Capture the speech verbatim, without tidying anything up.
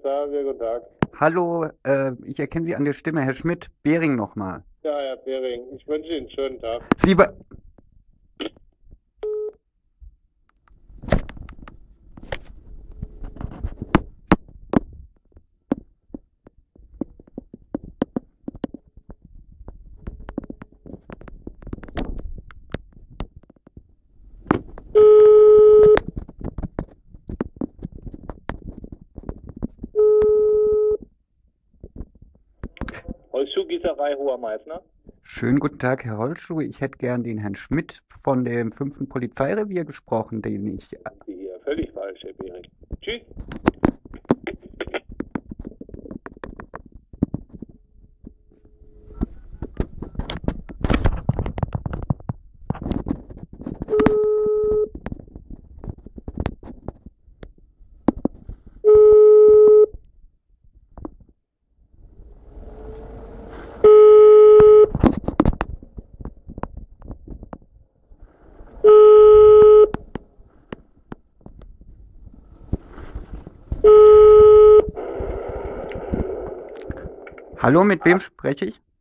da, sehr guten Tag. Hallo, äh, ich erkenne Sie an der Stimme, Herr Schmidt, Behring nochmal. Ja, Herr Behring, ich wünsche Ihnen einen schönen Tag. Sie, be- Holzschuhgießerei Hoher Meißner. Schönen guten Tag, Herr Holschuh. Ich hätte gern den Herrn Schmidt von dem fünften Polizeirevier gesprochen, den ich. Sind Sie hier völlig falsch, Herr Behring. Tschüss. Hallo, mit wem spreche ich?